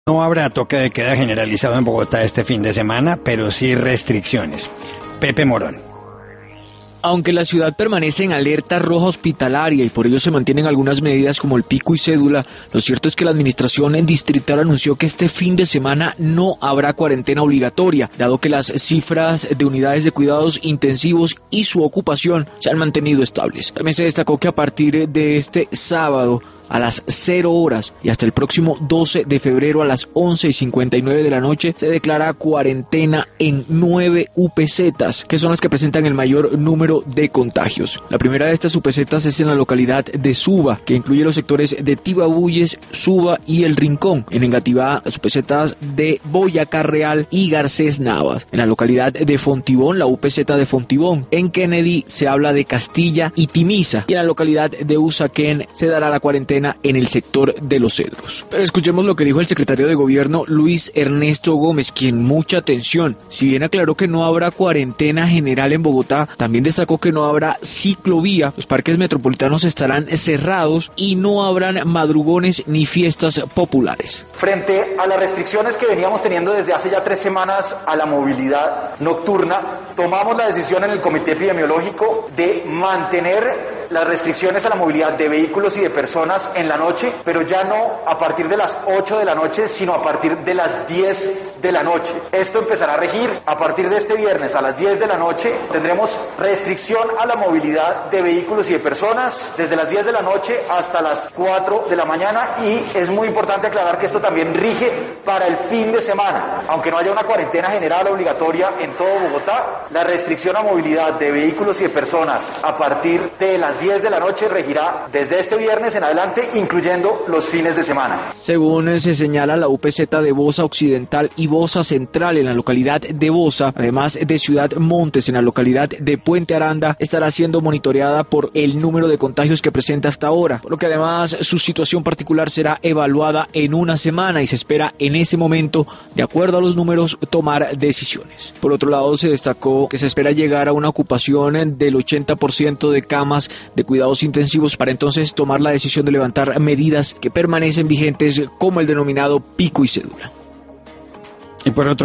No habrá toque de queda generalizado en Bogotá este fin de semana, pero sí restricciones. Pepe Morón. Aunque la ciudad permanece en alerta roja hospitalaria y por ello se mantienen algunas medidas como el pico y cédula, lo cierto es que la administración distrital anunció que este fin de semana no habrá cuarentena obligatoria, dado que las cifras de unidades de cuidados intensivos y su ocupación se han mantenido estables. También se destacó que a partir de este sábado a las 0 horas y hasta el próximo 12 de febrero a las 11:59 de la noche se declara cuarentena en 9 UPZs, que son las que presentan el mayor número de contagios. La primera de estas UPZs es en la localidad de Suba, que incluye los sectores de Tibabuyes, Suba y El Rincón. En Engativá, las UPZs de Boyacá Real y Garcés Navas. En la localidad de Fontibón, la UPZ de Fontibón. En Kennedy se habla de Castilla y Timisa. Y en la localidad de Usaquén se dará la cuarentena en el sector de Los Cedros. Pero escuchemos lo que dijo el secretario de Gobierno Luis Ernesto Gómez, quien mucha atención. Si bien aclaró que no habrá cuarentena general en Bogotá, también destacó que no habrá ciclovía, los parques metropolitanos estarán cerrados y no habrán madrugones ni fiestas populares. Frente a las restricciones que veníamos teniendo desde hace ya 3 semanas a la movilidad nocturna, tomamos la decisión en el Comité Epidemiológico de mantener las restricciones a la movilidad de vehículos y de personas en la noche, pero ya no a partir de las 8 de la noche, sino a partir de las 10 de la noche. Esto empezará a regir a partir de este viernes a las 10 de la noche. Tendremos restricción a la movilidad de vehículos y de personas desde las 10 de la noche hasta las 4 de la mañana, y es muy importante aclarar que esto también rige para el fin de semana. Aunque no haya una cuarentena general obligatoria en todo Bogotá, la restricción a movilidad de vehículos y de personas a partir de las 10 de la noche regirá desde este viernes en adelante, incluyendo los fines de semana. Según se señala, la UPZ de Bosa Occidental y Bosa Central en la localidad de Bosa, además de Ciudad Montes en la localidad de Puente Aranda, estará siendo monitoreada por el número de contagios que presenta hasta ahora, por lo que además su situación particular será evaluada en una semana y se espera en ese momento, de acuerdo a los números, tomar decisiones. Por otro lado, se destacó que se espera llegar a una ocupación del 80% de camas de cuidados intensivos para entonces tomar la decisión de levantar medidas que permanecen vigentes como el denominado pico y cédula. Y por otro